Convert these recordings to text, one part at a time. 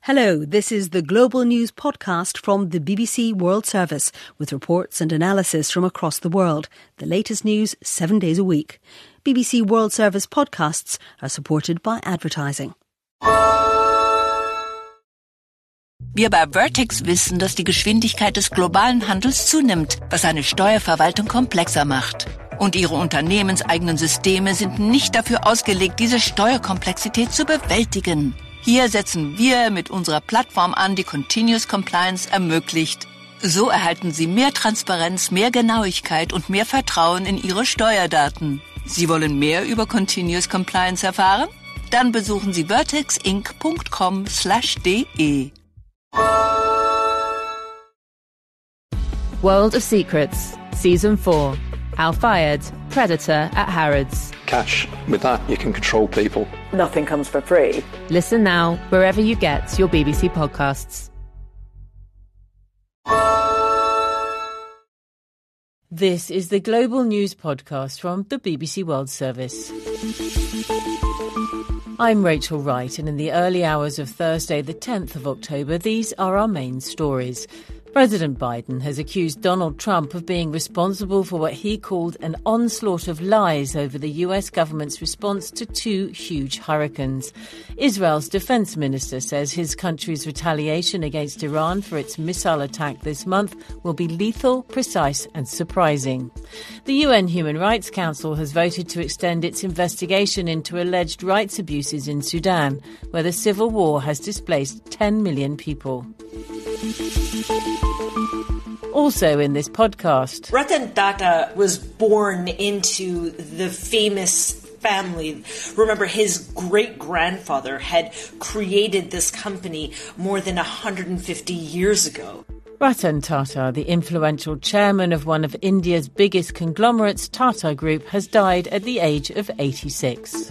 Hello, this is the Global News podcast from the BBC World Service with reports and analysis from across the world. The latest news 7 days a week. BBC World Service podcasts are supported by advertising. Wir bei Vertex wissen, dass die Geschwindigkeit des globalen Handels zunimmt, was eine Steuerverwaltung komplexer macht. Und ihre unternehmenseigenen Systeme sind nicht dafür ausgelegt, diese Steuerkomplexität zu bewältigen. Hier setzen wir mit unserer Plattform an, die Continuous Compliance ermöglicht. So erhalten Sie mehr Transparenz, mehr Genauigkeit und mehr Vertrauen in Ihre Steuerdaten. Sie wollen mehr über Continuous Compliance erfahren? Dann besuchen Sie vertexinc.com/de. World of Secrets, Season 4. Al Fayed, Predator at Harrods. Cash. With that, you can control people. Nothing comes for free. Listen now, wherever you get your BBC podcasts. This is the Global News podcast from the BBC World Service. I'm Rachel Wright, and in the early hours of Thursday, the 10th of October, these are our main stories. President Biden has accused Donald Trump of being responsible for what he called an onslaught of lies over the US government's response to two huge hurricanes. Israel's defense minister says his country's retaliation against Iran for its missile attack this month will be lethal, precise and surprising. The UN Human Rights Council has voted to extend its investigation into alleged rights abuses in Sudan, where the civil war has displaced 10 million people. Also in this podcast, Ratan Tata was born into the famous family. Remember, his great-grandfather had created this company more than 150 years ago. Ratan Tata, the influential chairman of one of India's biggest conglomerates, Tata Group, has died at the age of 86.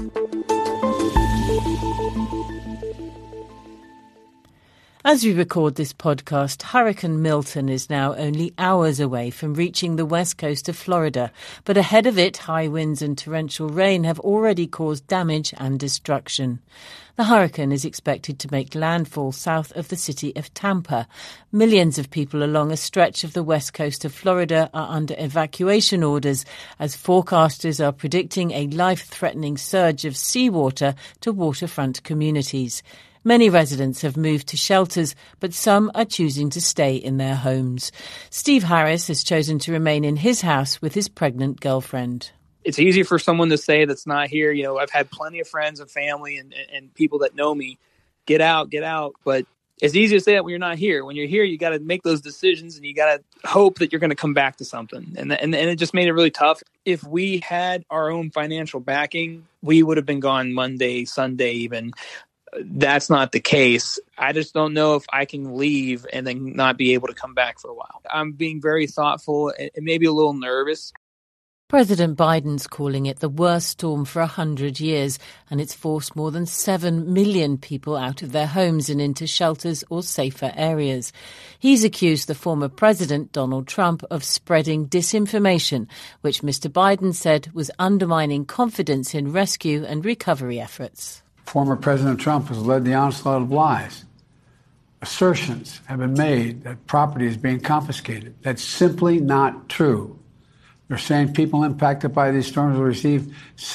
As we record this podcast, Hurricane Milton is now only hours away from reaching the west coast of Florida. But ahead of it, high winds and torrential rain have already caused damage and destruction. The hurricane is expected to make landfall south of the city of Tampa. Millions of people along a stretch of the west coast of Florida are under evacuation orders as forecasters are predicting a life-threatening surge of seawater to waterfront communities. Many residents have moved to shelters, but some are choosing to stay in their homes. Steve Harris has chosen to remain in his house with his pregnant girlfriend. It's easy for someone to say that's not here. You know, I've had plenty of friends and family and people that know me, get out. But it's easy to say that when you're not here. When you're here, you got to make those decisions and you got to hope that you're going to come back to something. And it just made it really tough. If we had our own financial backing, we would have been gone Monday, Sunday even. That's not the case. I just don't know if I can leave and then not be able to come back for a while. I'm being very thoughtful and maybe a little nervous. President Biden's calling it the worst storm for 100 years, and it's forced more than 7 million people out of their homes and into shelters or safer areas. He's accused the former president, Donald Trump, of spreading disinformation, which Mr. Biden said was undermining confidence in rescue and recovery efforts. Former President Trump has led the onslaught of lies. Assertions have been made that property is being confiscated. That's simply not true. They're saying people impacted by these storms will receive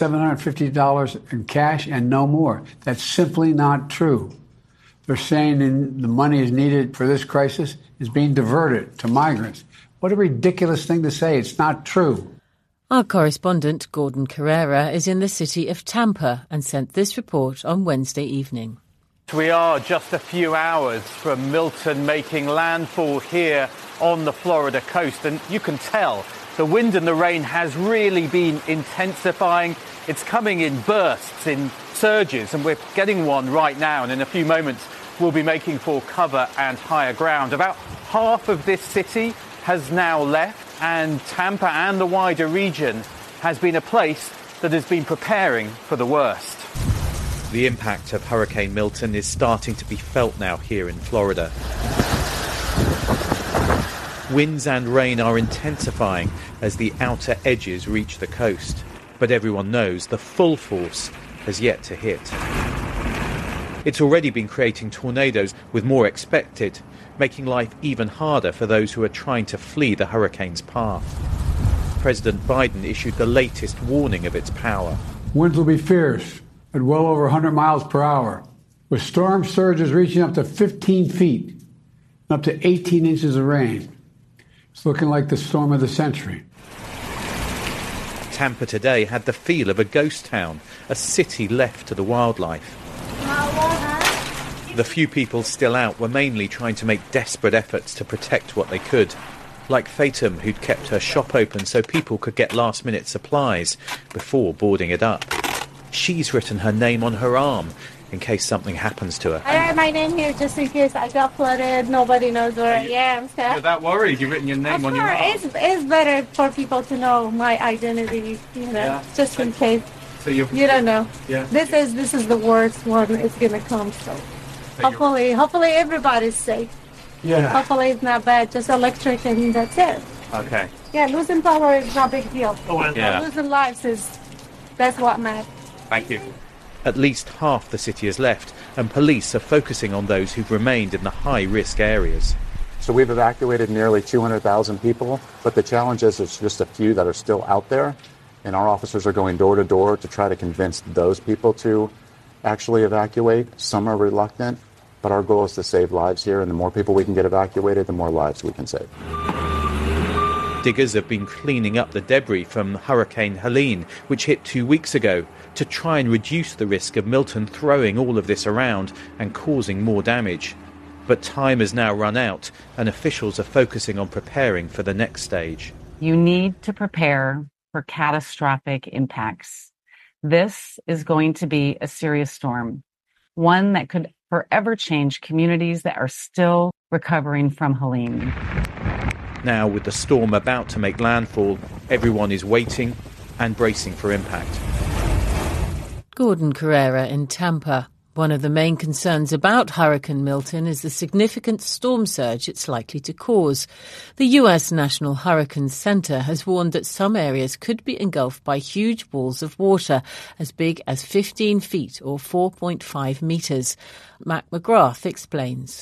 $750 in cash and no more. That's simply not true. They're saying the money is needed for this crisis is being diverted to migrants. What a ridiculous thing to say. It's not true. Our correspondent, Gordon Carrera, is in the city of Tampa and sent this report on Wednesday evening. We are just a few hours from Milton making landfall here on the Florida coast, and you can tell the wind and the rain has really been intensifying. It's coming in bursts, in surges, and we're getting one right now, and in a few moments we'll be making for cover and higher ground. About half of this city has now left, and Tampa and the wider region has been a place that has been preparing for the worst. The impact of Hurricane Milton is starting to be felt now here in Florida. Winds and rain are intensifying as the outer edges reach the coast, but everyone knows the full force has yet to hit. It's already been creating tornadoes, with more expected, making life even harder for those who are trying to flee the hurricane's path. President Biden issued the latest warning of its power. Winds will be fierce at well over 100 miles per hour, with storm surges reaching up to 15 feet and up to 18 inches of rain. It's looking like the storm of the century. Tampa today had the feel of a ghost town, a city left to the wildlife. The few people still out were mainly trying to make desperate efforts to protect what they could. Like Fatum, who'd kept her shop open so people could get last-minute supplies before boarding it up. She's written her name on her arm in case something happens to her. I write my name here just in case I got flooded. Nobody knows where I am. So. You're that worried? You've written your name on your arm? It's better for people to know my identity, just in case. So you don't know. Yeah. This is the worst one. It's gonna come. So hopefully everybody's safe. Yeah. Hopefully it's not bad. Just electric and that's it. Okay. Yeah, losing power is not a big deal. Yeah. Losing lives that's what matters. Thank you. At least half the city is left, and police are focusing on those who've remained in the high-risk areas. So we've evacuated nearly 200,000 people, but the challenge is there's just a few that are still out there, and our officers are going door to door to try to convince those people to actually evacuate. Some are reluctant, but our goal is to save lives here, and the more people we can get evacuated, the more lives we can save. Diggers have been cleaning up the debris from Hurricane Helene, which hit 2 weeks ago, to try and reduce the risk of Milton throwing all of this around and causing more damage. But time has now run out, and officials are focusing on preparing for the next stage. You need to prepare for catastrophic impacts. This is going to be a serious storm, one that could forever change communities that are still recovering from Helene. Now, with the storm about to make landfall, everyone is waiting and bracing for impact. Gordon Carrera in Tampa. One of the main concerns about Hurricane Milton is the significant storm surge it's likely to cause. The U.S. National Hurricane Center has warned that some areas could be engulfed by huge walls of water as big as 15 feet or 4.5 metres. Matt McGrath explains.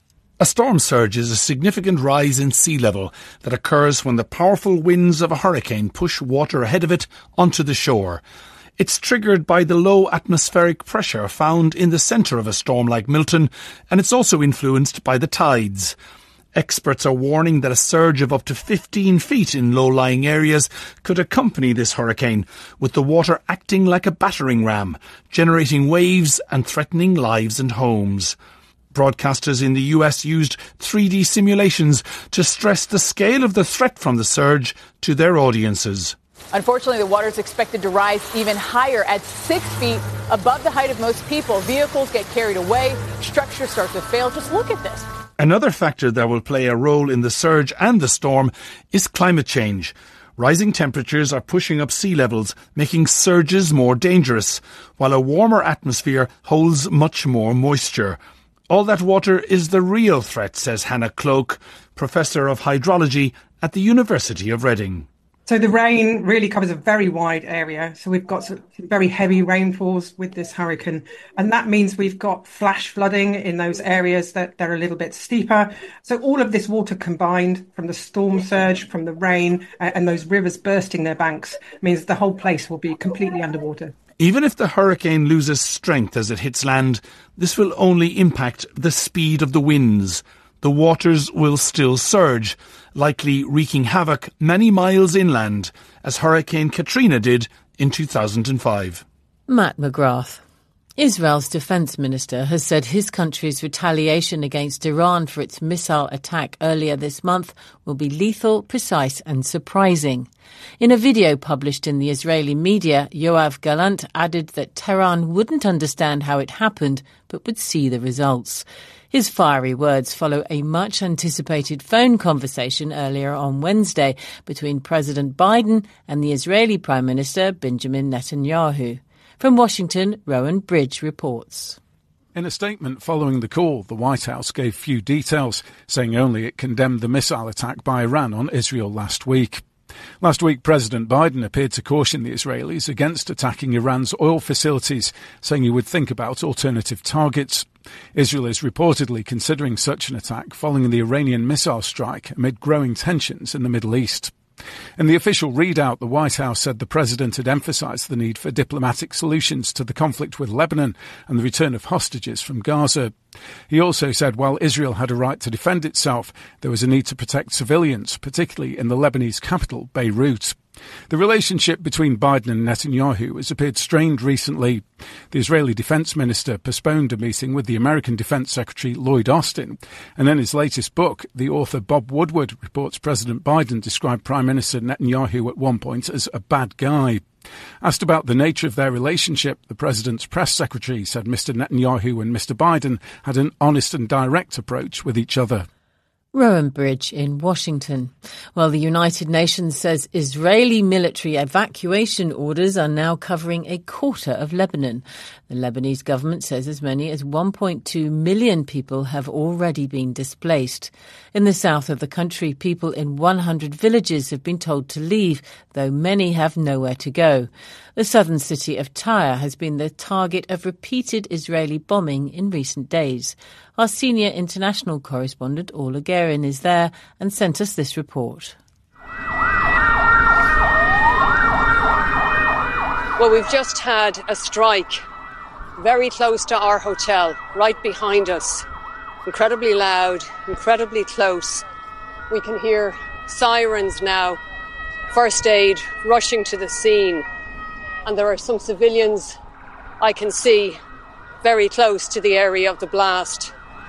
A storm surge is a significant rise in sea level that occurs when the powerful winds of a hurricane push water ahead of it onto the shore. It's triggered by the low atmospheric pressure found in the centre of a storm like Milton, and it's also influenced by the tides. Experts are warning that a surge of up to 15 feet in low-lying areas could accompany this hurricane, with the water acting like a battering ram, generating waves and threatening lives and homes. Broadcasters in the US used 3D simulations to stress the scale of the threat from the surge to their audiences. Unfortunately, the water is expected to rise even higher at 6 feet above the height of most people. Vehicles get carried away, structures start to fail. Just look at this. Another factor that will play a role in the surge and the storm is climate change. Rising temperatures are pushing up sea levels, making surges more dangerous, while a warmer atmosphere holds much more moisture. All that water is the real threat, says Hannah Cloak, Professor of Hydrology at the University of Reading. So the rain really covers a very wide area. So we've got some very heavy rainfalls with this hurricane. And that means we've got flash flooding in those areas that they're a little bit steeper. So all of this water combined from the storm surge, from the rain and those rivers bursting their banks means the whole place will be completely underwater. Even if the hurricane loses strength as it hits land, this will only impact the speed of the winds. The waters will still surge, likely wreaking havoc many miles inland, as Hurricane Katrina did in 2005. Matt McGrath. Israel's defence minister has said his country's retaliation against Iran for its missile attack earlier this month will be lethal, precise and surprising. In a video published in the Israeli media, Yoav Gallant added that Tehran wouldn't understand how it happened, but would see the results. His fiery words follow a much-anticipated phone conversation earlier on Wednesday between President Biden and the Israeli Prime Minister Benjamin Netanyahu. From Washington, Rowan Bridge reports. In a statement following the call, the White House gave few details, saying only it condemned the missile attack by Iran on Israel last week. Last week, President Biden appeared to caution the Israelis against attacking Iran's oil facilities, saying he would think about alternative targets. Israel is reportedly considering such an attack following the Iranian missile strike amid growing tensions in the Middle East. In the official readout, the White House said the president had emphasised the need for diplomatic solutions to the conflict with Lebanon and the return of hostages from Gaza. He also said while Israel had a right to defend itself, there was a need to protect civilians, particularly in the Lebanese capital, Beirut. The relationship between Biden and Netanyahu has appeared strained recently. The Israeli Defence Minister postponed a meeting with the American Defence Secretary Lloyd Austin. And in his latest book, the author Bob Woodward reports President Biden described Prime Minister Netanyahu at one point as a bad guy. Asked about the nature of their relationship, the President's press secretary said Mr Netanyahu and Mr Biden had an honest and direct approach with each other. Rowan Bridge in Washington. Well, the United Nations says Israeli military evacuation orders are now covering a quarter of Lebanon. The Lebanese government says as many as 1.2 million people have already been displaced. In the south of the country, people in 100 villages have been told to leave, though many have nowhere to go. The southern city of Tyre has been the target of repeated Israeli bombing in recent days. Our senior international correspondent, Orla Guerin, is there and sent us this report. Well, we've just had a strike very close to our hotel, right behind us. Incredibly loud, incredibly close. We can hear sirens now, first aid rushing to the scene. And there are some civilians I can see very close to the area of the blast.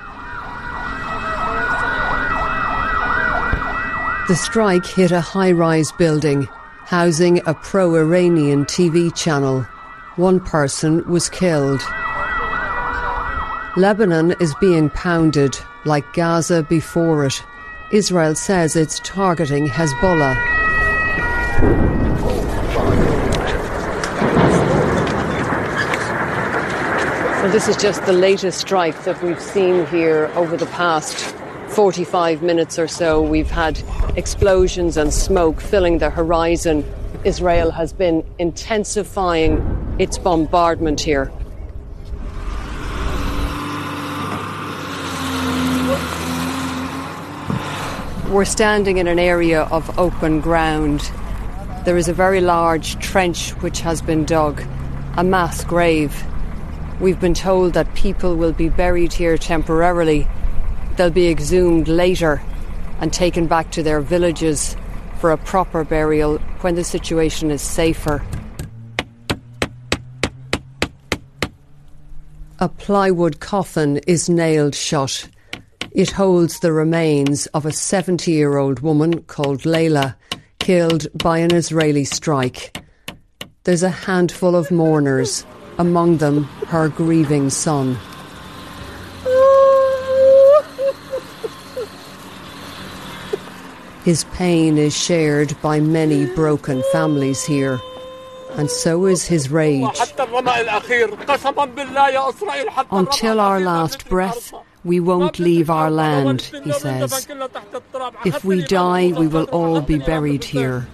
The strike hit a high-rise building housing a pro-Iranian TV channel. One person was killed. Lebanon is being pounded like Gaza before it. Israel says it's targeting Hezbollah. Well, this is just the latest strike that we've seen here over the past 45 minutes or so. We've had explosions and smoke filling the horizon. Israel has been intensifying its bombardment here. We're standing in an area of open ground. There is a very large trench which has been dug, a mass grave. We've been told that people will be buried here temporarily. They'll be exhumed later and taken back to their villages for a proper burial when the situation is safer. A plywood coffin is nailed shut. It holds the remains of a 70-year-old woman called Layla, killed by an Israeli strike. There's a handful of mourners, among them her grieving son. His pain is shared by many broken families here, and so is his rage. Until our last breath, we won't leave our land, he says. If we die, we will all be buried here.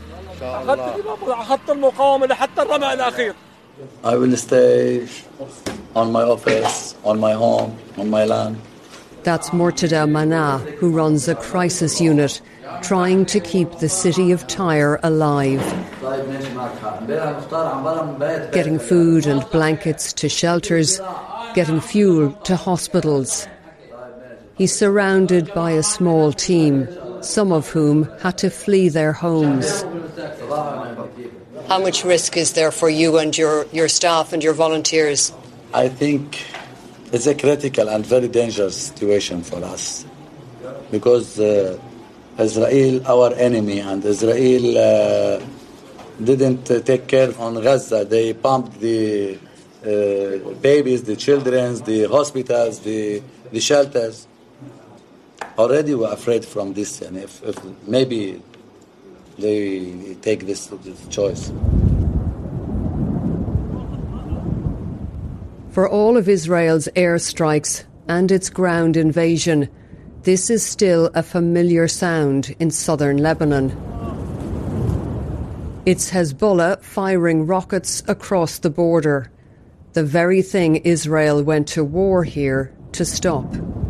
I will stay on my office, on my home, on my land. That's Murtada Mana, who runs a crisis unit, trying to keep the city of Tyre alive. Getting food and blankets to shelters, getting fuel to hospitals. He's surrounded by a small team, some of whom had to flee their homes. How much risk is there for you and your staff and your volunteers? I think it's a critical and very dangerous situation for us because Israel, our enemy, and Israel didn't take care on Gaza. They bombed the babies, the children, the hospitals, the shelters. Already we're afraid from this, and if maybe they take this choice. For all of Israel's airstrikes and its ground invasion, this is still a familiar sound in southern Lebanon. It's Hezbollah firing rockets across the border. The very thing Israel went to war here to stop.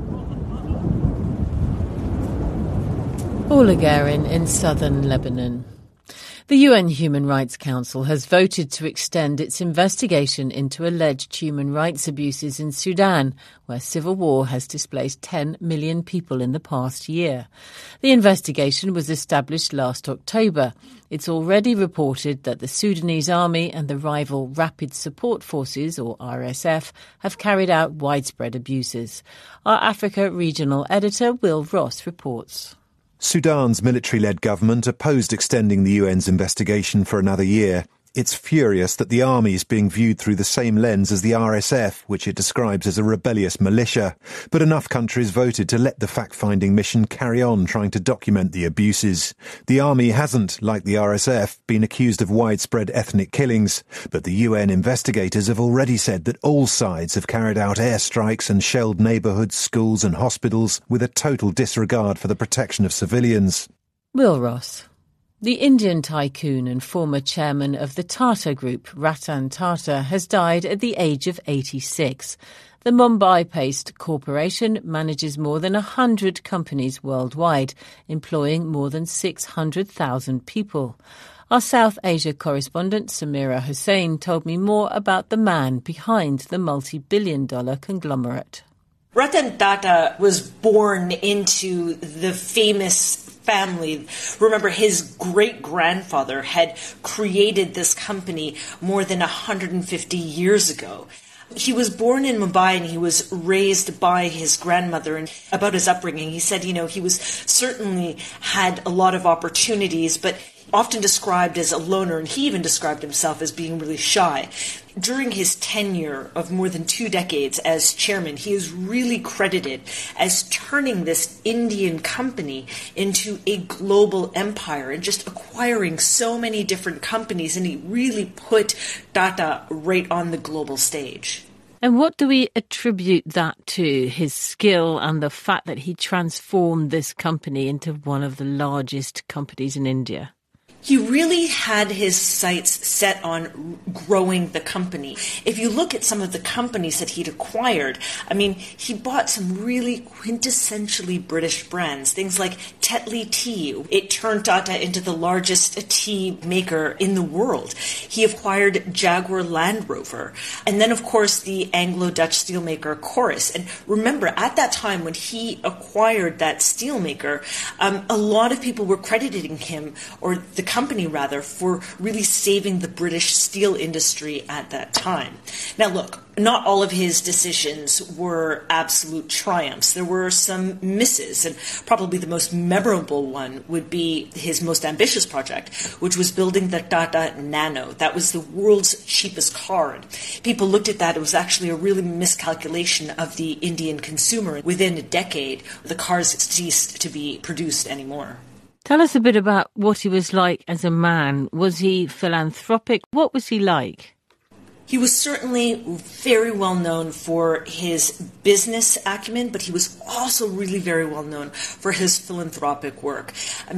Oulagarin in southern Lebanon. The UN Human Rights Council has voted to extend its investigation into alleged human rights abuses in Sudan, where civil war has displaced 10 million people in the past year. The investigation was established last October. It's already reported that the Sudanese army and the rival Rapid Support Forces, or RSF, have carried out widespread abuses. Our Africa regional editor, Will Ross, reports. Sudan's military-led government opposed extending the UN's investigation for another year. It's furious that the army is being viewed through the same lens as the RSF, which it describes as a rebellious militia. But enough countries voted to let the fact-finding mission carry on trying to document the abuses. The army hasn't, like the RSF, been accused of widespread ethnic killings. But the UN investigators have already said that all sides have carried out airstrikes and shelled neighbourhoods, schools and hospitals with a total disregard for the protection of civilians. Will Ross. The Indian tycoon and former chairman of the Tata Group, Ratan Tata, has died at the age of 86. The Mumbai-based corporation manages more than 100 companies worldwide, employing more than 600,000 people. Our South Asia correspondent Samira Hussain told me more about the man behind the multi-billion-dollar conglomerate. Ratan Tata was born into the famous family. Remember, his great-grandfather had created this company more than 150 years ago. He was born in Mumbai and he was raised by his grandmother. And about his upbringing, he said, he was certainly had a lot of opportunities, but often described as a loner, and he even described himself as being really shy. During his tenure of more than 2 decades as chairman, he is really credited as turning this Indian company into a global empire and just acquiring so many different companies, and he really put Tata right on the global stage. And what do we attribute that to, his skill and the fact that he transformed this company into one of the largest companies in India? He really had his sights set on growing the company. If you look at some of the companies that he'd acquired, he bought some really quintessentially British brands, things like Tetley Tea. It turned Tata into the largest tea maker in the world. He acquired Jaguar Land Rover. And then, of course, the Anglo-Dutch steelmaker Corus. And remember, at that time when he acquired that steelmaker, a lot of people were crediting him, or the company rather, for really saving the British steel industry at that time. Now look, not all of his decisions were absolute triumphs. There were some misses, and probably the most memorable one would be his most ambitious project, which was building the Tata Nano. That was the world's cheapest car. And people looked at that. It was actually a really miscalculation of the Indian consumer. Within a decade, the cars ceased to be produced anymore. Tell us a bit about what he was like as a man. Was he philanthropic? What was he like? He was certainly very well known for his business acumen, but he was also really very well known for his philanthropic work.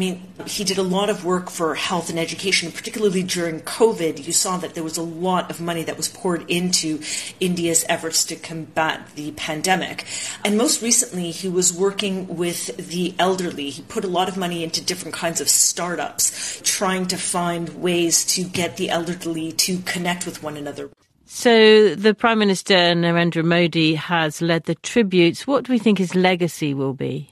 He did a lot of work for health and education, particularly during COVID. You saw that there was a lot of money that was poured into India's efforts to combat the pandemic. And most recently, he was working with the elderly. He put a lot of money into different kinds of startups, trying to find ways to get the elderly to connect with one another. So the Prime Minister, Narendra Modi, has led the tributes. What do we think his legacy will be?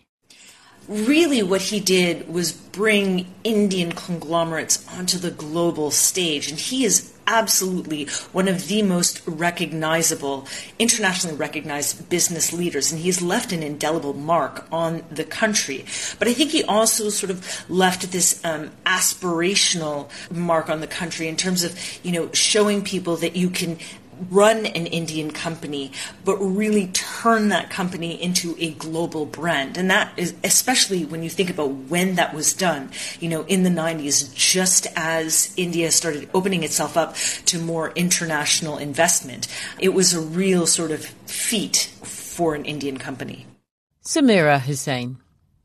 Really what he did was bring Indian conglomerates onto the global stage, and he is absolutely one of the most recognizable, internationally recognized business leaders, and he's left an indelible mark on the country. But I think he also sort of left this aspirational mark on the country in terms of, showing people that you can run an Indian company, but really turn that company into a global brand. And that is, especially when you think about when that was done, in the 90s, just as India started opening itself up to more international investment. It was a real sort of feat for an Indian company. Samira Hussain.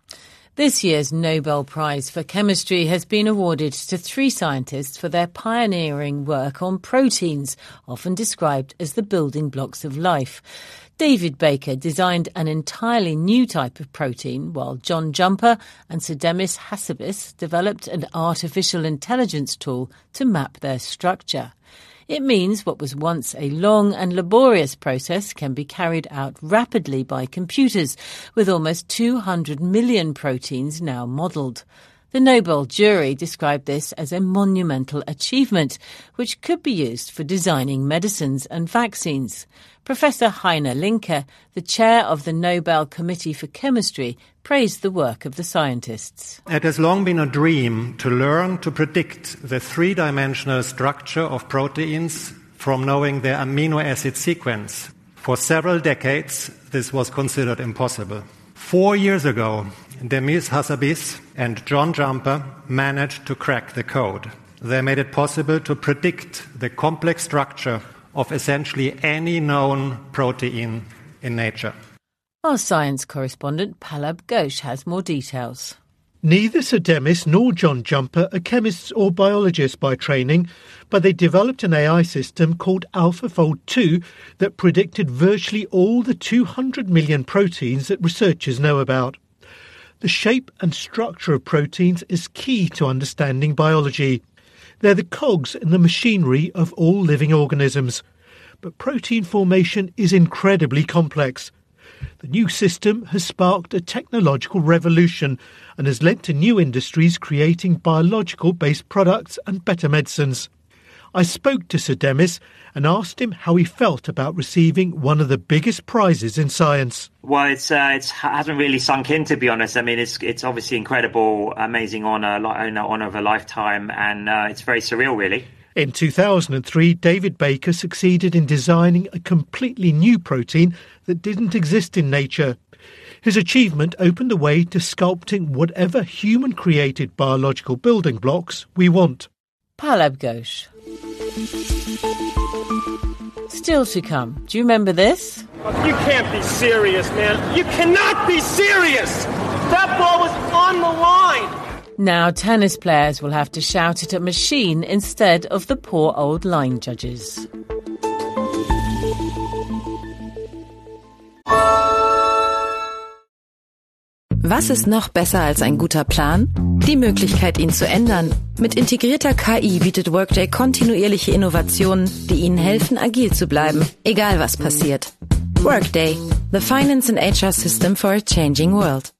This year's Nobel Prize for Chemistry has been awarded to 3 scientists for their pioneering work on proteins, often described as the building blocks of life. David Baker designed an entirely new type of protein, while John Jumper and Sir Demis Hassabis developed an artificial intelligence tool to map their structure. It means what was once a long and laborious process can be carried out rapidly by computers, with almost 200 million proteins now modelled. The Nobel jury described this as a monumental achievement, which could be used for designing medicines and vaccines. Professor Heiner Linke, the chair of the Nobel Committee for Chemistry, praised the work of the scientists. It has long been a dream to learn to predict the three-dimensional structure of proteins from knowing their amino acid sequence. For several decades, this was considered impossible. 4 years ago, Demis Hassabis and John Jumper managed to crack the code. They made it possible to predict the complex structure of essentially any known protein in nature. Our science correspondent Palab Ghosh has more details. Neither Sir Demis nor John Jumper are chemists or biologists by training, but they developed an AI system called AlphaFold 2 that predicted virtually all the 200 million proteins that researchers know about. The shape and structure of proteins is key to understanding biology. They're the cogs in the machinery of all living organisms. But protein formation is incredibly complex. The new system has sparked a technological revolution and has led to new industries creating biological-based products and better medicines. I spoke to Sir Demis and asked him how he felt about receiving one of the biggest prizes in science. Well, it hasn't really sunk in, to be honest. I mean, it's obviously incredible, amazing honour of a lifetime, and it's very surreal, really. In 2003, David Baker succeeded in designing a completely new protein that didn't exist in nature. His achievement opened the way to sculpting whatever human-created biological building blocks we want. Palab Ghosh. Still to come. Do you remember this? You can't be serious, man. You cannot be serious! That ball was on the line! Now tennis players will have to shout at a machine instead of the poor old line judges. Was ist noch besser als ein guter Plan? Die Möglichkeit, ihn zu ändern. Mit integrierter KI bietet Workday kontinuierliche Innovationen, die Ihnen helfen, agil zu bleiben, egal was passiert. Workday, the finance and HR system for a changing world.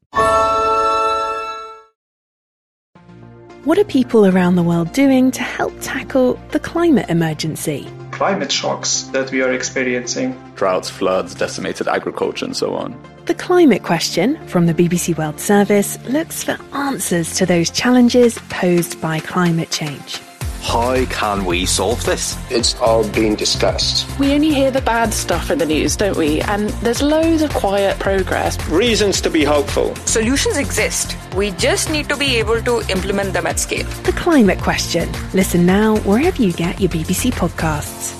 What are people around the world doing to help tackle the climate emergency? Climate shocks that we are experiencing. Droughts, floods, decimated agriculture and so on. The Climate Question from the BBC World Service looks for answers to those challenges posed by climate change. How can we solve this? It's all being discussed. We only hear the bad stuff in the news, don't we? And there's loads of quiet progress. Reasons to be hopeful. Solutions exist. We just need to be able to implement them at scale. The Climate Question. Listen now wherever you get your BBC podcasts.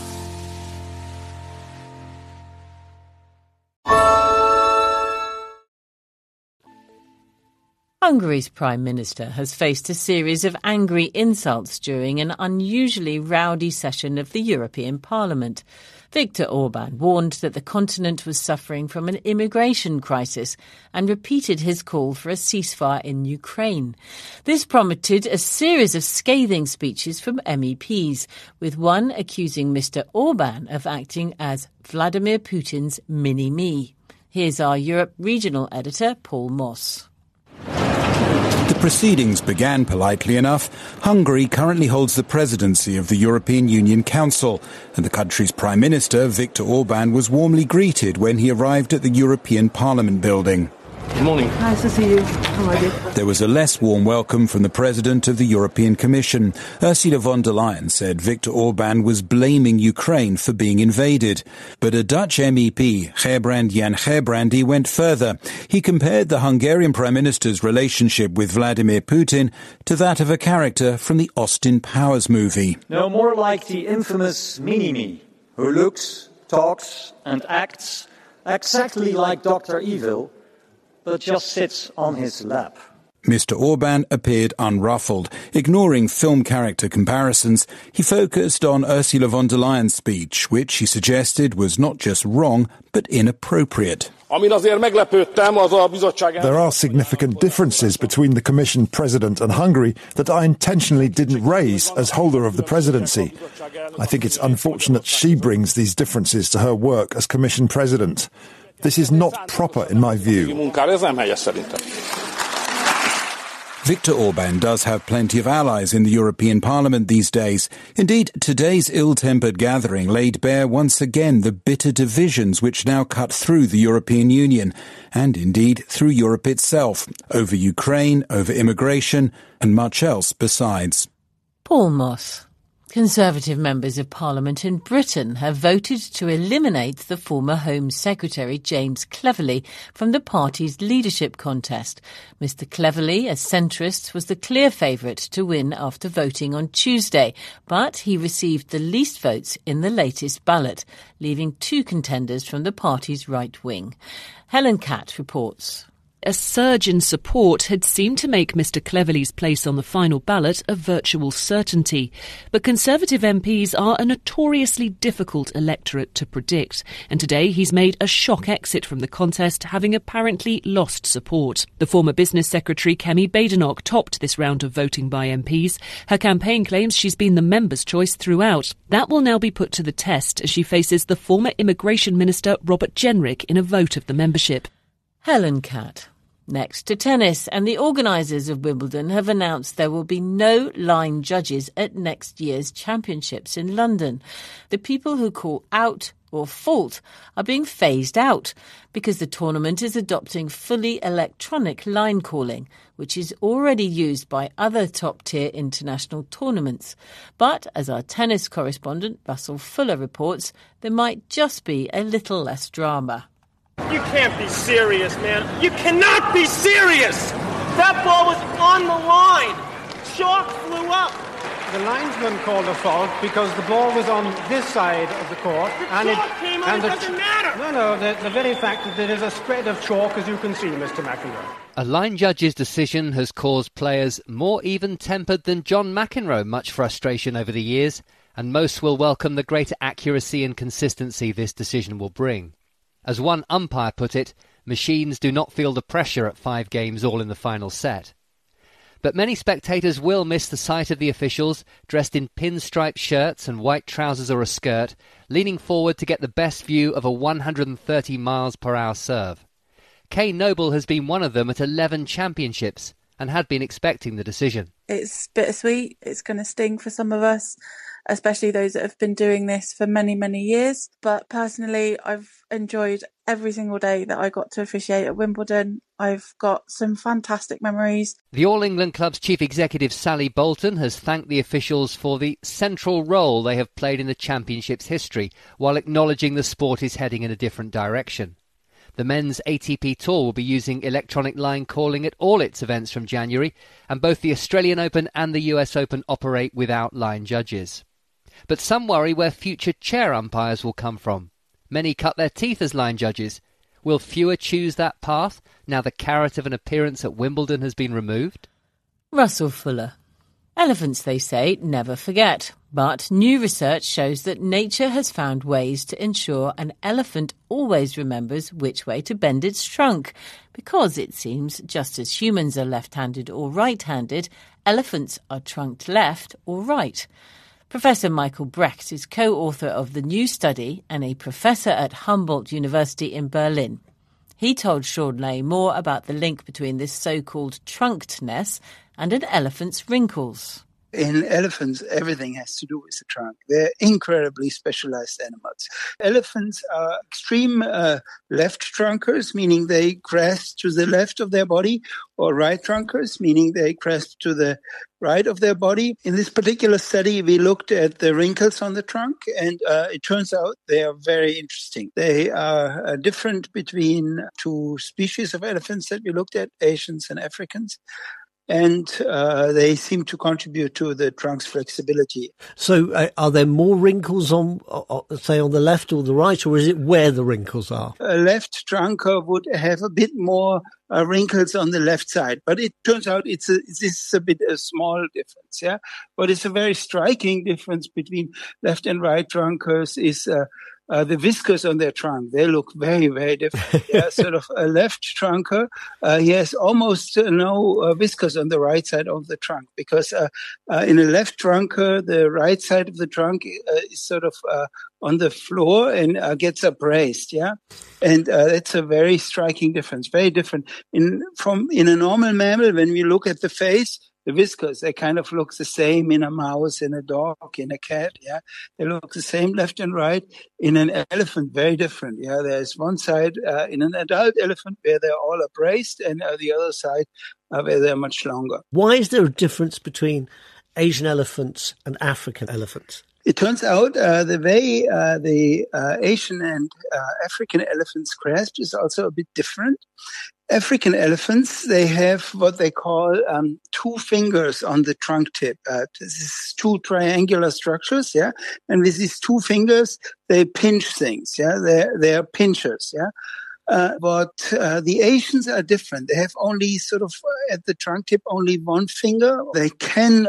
Hungary's Prime Minister has faced a series of angry insults during an unusually rowdy session of the European Parliament. Viktor Orban warned that the continent was suffering from an immigration crisis and repeated his call for a ceasefire in Ukraine. This prompted a series of scathing speeches from MEPs, with one accusing Mr. Orban of acting as Vladimir Putin's mini-me. Here's our Europe regional editor, Paul Moss. The proceedings began politely enough. Hungary currently holds the presidency of the European Union Council, and the country's Prime Minister, Viktor Orban, was warmly greeted when he arrived at the European Parliament building. Good morning. Nice to see you. How are you? There was a less warm welcome from the President of the European Commission. Ursula von der Leyen said Viktor Orban was blaming Ukraine for being invaded. But a Dutch MEP, Gerbrand Jan Gerbrandy, went further. He compared the Hungarian Prime Minister's relationship with Vladimir Putin to that of a character from the Austin Powers movie. No more like the infamous mini-me, who looks, talks and acts exactly like Dr. Evil, but just sits on his lap. Mr. Orban appeared unruffled. Ignoring film character comparisons, he focused on Ursula von der Leyen's speech, which he suggested was not just wrong, but inappropriate. There are significant differences between the Commission President and Hungary that I intentionally didn't raise as holder of the presidency. I think it's unfortunate she brings these differences to her work as Commission President. This is not proper in my view. Viktor Orban does have plenty of allies in the European Parliament these days. Indeed, today's ill-tempered gathering laid bare once again the bitter divisions which now cut through the European Union, and indeed through Europe itself, over Ukraine, over immigration, and much else besides. Paul Moss. Conservative members of Parliament in Britain have voted to eliminate the former Home Secretary James Cleverly from the party's leadership contest. Mr Cleverly, a centrist, was the clear favourite to win after voting on Tuesday, but he received the least votes in the latest ballot, leaving two contenders from the party's right wing. Helen Catt reports. A surge in support had seemed to make Mr Cleverly's place on the final ballot a virtual certainty. But Conservative MPs are a notoriously difficult electorate to predict, and today he's made a shock exit from the contest, having apparently lost support. The former Business Secretary Kemi Badenoch topped this round of voting by MPs. Her campaign claims she's been the members' choice throughout. That will now be put to the test as she faces the former Immigration Minister Robert Jenrick in a vote of the membership. Helen Catt. Next to tennis, and the organisers of Wimbledon have announced there will be no line judges at next year's championships in London. The people who call out or fault are being phased out because the tournament is adopting fully electronic line calling, which is already used by other top-tier international tournaments. But, as our tennis correspondent Russell Fuller reports, there might just be a little less drama. You can't be serious, man. You cannot be serious! That ball was on the line. Chalk flew up. The linesman called a fault because the ball was on this side of the court. The chalk came on, it doesn't matter. No, the very fact that there is a spread of chalk, as you can see, Mr McEnroe. A line judge's decision has caused players more even-tempered than John McEnroe much frustration over the years, and most will welcome the greater accuracy and consistency this decision will bring. As one umpire put it, machines do not feel the pressure at 5 games all in the final set. But many spectators will miss the sight of the officials dressed in pinstripe shirts and white trousers or a skirt, leaning forward to get the best view of a 130 miles per hour serve. Kay Noble has been one of them at 11 championships and had been expecting the decision. It's bittersweet. It's going to sting for some of us, especially those that have been doing this for many, many years. But personally, I've enjoyed every single day that I got to officiate at Wimbledon. I've got some fantastic memories. The All England Club's chief executive Sally Bolton has thanked the officials for the central role they have played in the championship's history, while acknowledging the sport is heading in a different direction. The men's ATP Tour will be using electronic line calling at all its events from January, and both the Australian Open and the US Open operate without line judges. But some worry where future chair umpires will come from. Many cut their teeth as line judges. Will fewer choose that path now the carrot of an appearance at Wimbledon has been removed? Russell Fuller. Elephants, they say, never forget. But new research shows that nature has found ways to ensure an elephant always remembers which way to bend its trunk. Because, it seems, just as humans are left-handed or right-handed, elephants are trunked left or right. Professor Michael Brecht is co-author of the new study and a professor at Humboldt University in Berlin. He told Sean Lay more about the link between this so-called trunkedness and an elephant's wrinkles. In elephants, everything has to do with the trunk. They're incredibly specialized animals. Elephants are extreme left trunkers, meaning they grasp to the left of their body, or right trunkers, meaning they grasp to the right of their body. In this particular study, we looked at the wrinkles on the trunk, and it turns out they are very interesting. They are different between two species of elephants that we looked at, Asians and Africans. and they seem to contribute to the trunk's flexibility. So are there more wrinkles on, say, on the left or the right, or is it where the wrinkles are? A left trunker would have a bit more wrinkles on the left side, but it turns out this is a small difference, yeah. But it's a very striking difference between left and right trunkers is the whiskers on their trunk. They look very, very different. Yeah, sort of a left trunker, he has almost no whiskers on the right side of the trunk, because in a left trunker, the right side of the trunk is sort of on the floor and gets upraised. Yeah, and it's a very striking difference. Very different in a normal mammal. When we look at the face, the whiskers, they kind of look the same in a mouse, in a dog, in a cat, yeah. They look the same left and right. In an elephant, very different, yeah. There's one side in an adult elephant where they're all upraised, and the other side where they're much longer. Why is there a difference between Asian elephants and African elephants? It turns out the way the Asian and African elephants grasp is also a bit different. African elephants, they have what they call two fingers on the trunk tip. This is two triangular structures, yeah. And with these two fingers, they pinch things, yeah. They're pinchers, yeah. But the Asians are different. They have only sort of at the trunk tip only one finger. They can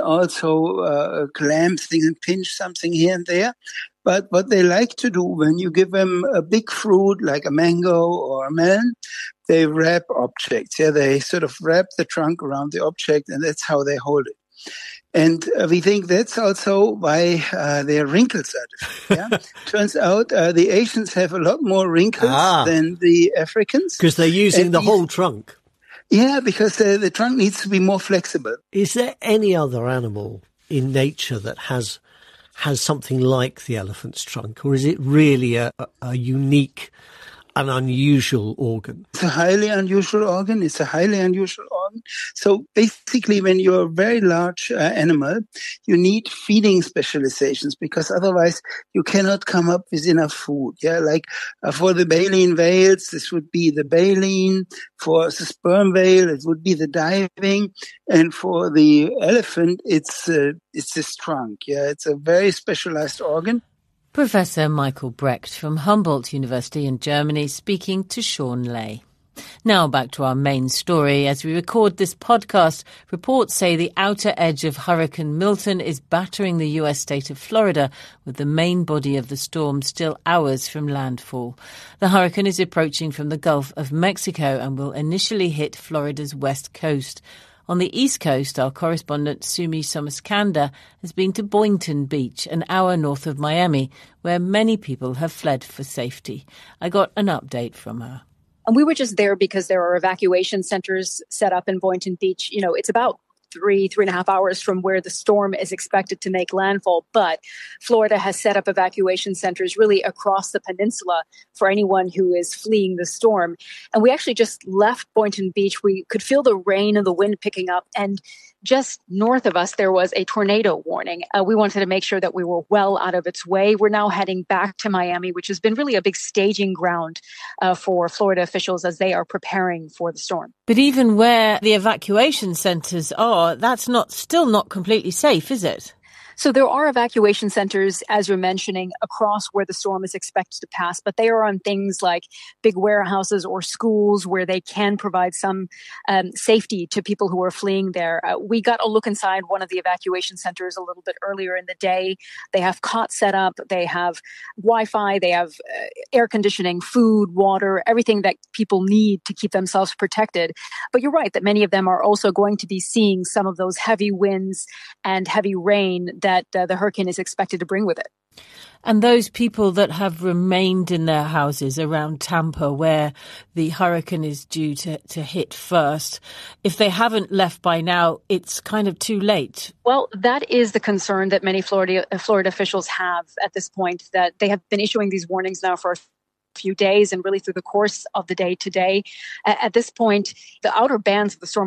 also clamp things and pinch something here and there. But what they like to do when you give them a big fruit like a mango or a melon, they wrap objects. Yeah, they sort of wrap the trunk around the object, and that's how they hold it. And we think that's also why their wrinkles are different. Yeah? Turns out the Asians have a lot more wrinkles than the Africans. Because they're using the whole trunk. Yeah, because the trunk needs to be more flexible. Is there any other animal in nature that has something like the elephant's trunk, or is it really a unique, an unusual organ? It's a highly unusual organ. So basically, when you're a very large animal, you need feeding specializations, because otherwise you cannot come up with enough food. Yeah, like for the baleen whales, this would be the baleen. For the sperm whale, it would be the diving. And for the elephant, it's this trunk. Yeah, it's a very specialized organ. Professor Michael Brecht from Humboldt University in Germany speaking to Sean Lay. Now back to our main story. As we record this podcast, reports say the outer edge of Hurricane Milton is battering the US state of Florida, with the main body of the storm still hours from landfall. The hurricane is approaching from the Gulf of Mexico and will initially hit Florida's west coast. On the East Coast, our correspondent Sumi Somaskanda has been to Boynton Beach, an hour north of Miami, where many people have fled for safety. I got an update from her. And we were just there because there are evacuation centers set up in Boynton Beach. You know, it's about 3.5 hours from where the storm is expected to make landfall. But Florida has set up evacuation centers really across the peninsula for anyone who is fleeing the storm. And we actually just left Boynton Beach. We could feel the rain and the wind picking up. And just north of us, there was a tornado warning. We wanted to make sure that we were well out of its way. We're now heading back to Miami, which has been really a big staging ground for Florida officials as they are preparing for the storm. But even where the evacuation centers are, that's still not completely safe, is it? So there are evacuation centers, as you're mentioning, across where the storm is expected to pass, but they are on things like big warehouses or schools where they can provide some safety to people who are fleeing there. We got a look inside one of the evacuation centers a little bit earlier in the day. They have cots set up, they have Wi-Fi, they have air conditioning, food, water, everything that people need to keep themselves protected. But you're right that many of them are also going to be seeing some of those heavy winds and heavy rain that the hurricane is expected to bring with it. And those people that have remained in their houses around Tampa, where the hurricane is due to hit first, if they haven't left by now, it's kind of too late. Well, that is the concern that many Florida officials have at this point, that they have been issuing these warnings now for a few days and really through the course of the day today. At this point, the outer bands of the storm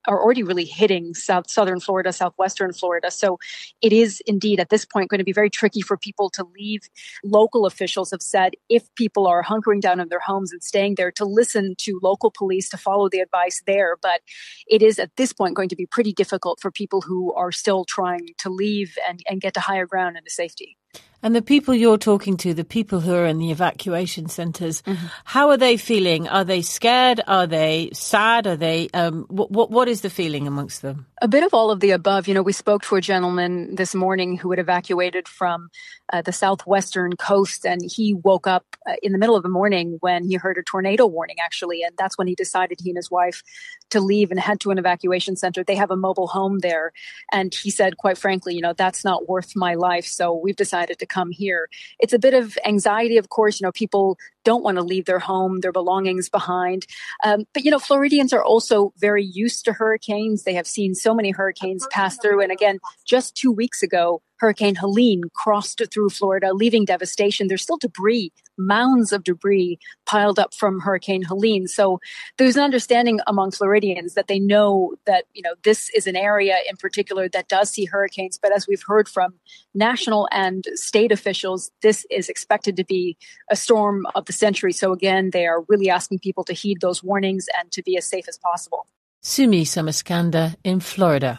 are already really hitting southern Florida, southwestern Florida. So it is indeed at this point going to be very tricky for people to leave. Local officials have said if people are hunkering down in their homes and staying there, to listen to local police, to follow the advice there. But it is at this point going to be pretty difficult for people who are still trying to leave and get to higher ground and to safety. And the people you're talking to, the people who are in the evacuation centres, how are they feeling? Are they scared? Are they sad? Are they? What is the feeling amongst them? A bit of all of the above. We spoke to a gentleman this morning who had evacuated from the southwestern coast, and he woke up in the middle of the morning when he heard a tornado warning, actually. And that's when he decided, he and his wife, to leave and head to an evacuation center. They have a mobile home there. And he said, quite frankly, that's not worth my life. So we've decided to come here. It's a bit of anxiety, of course. People don't want to leave their home, their belongings behind. But Floridians are also very used to hurricanes. They have seen so many hurricanes pass through. And again, just 2 weeks ago, Hurricane Helene crossed through Florida, leaving devastation. There's still debris, mounds of debris piled up from Hurricane Helene. So there's an understanding among Floridians that they know that, this is an area in particular that does see hurricanes. But as we've heard from national and state officials, this is expected to be a storm of the century. So again, they are really asking people to heed those warnings and to be as safe as possible. Sumi Samaskanda in Florida.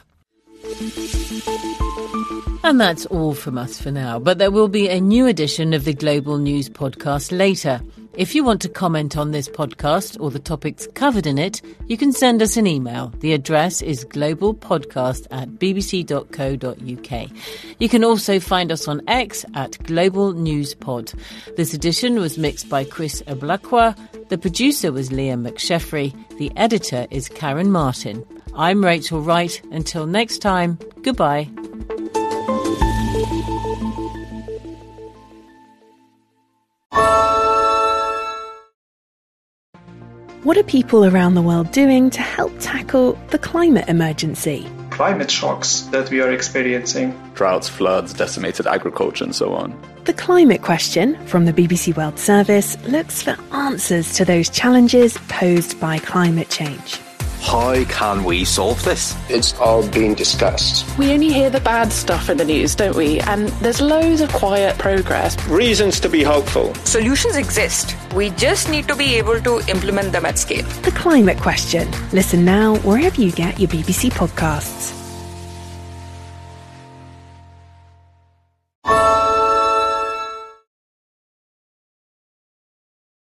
And that's all from us for now, but there will be a new edition of the Global News podcast later. If you want to comment on this podcast or the topics covered in it, you can send us an email. The address is globalpodcast@bbc.co.uk. You can also find us on X @GlobalNewsPod. This edition was mixed by Chris Oblakwa. The producer was Liam McSheffrey. The editor is Karen Martin. I'm Rachel Wright. Until next time, goodbye. What are people around the world doing to help tackle the climate emergency? Climate shocks that we are experiencing. Droughts, floods, decimated agriculture and so on. The Climate Question from the BBC World Service looks for answers to those challenges posed by climate change. How can we solve this? It's all being discussed. We only hear the bad stuff in the news, don't we? And there's loads of quiet progress. Reasons to be hopeful. Solutions exist. We just need to be able to implement them at scale. The Climate Question. Listen now wherever you get your BBC podcasts.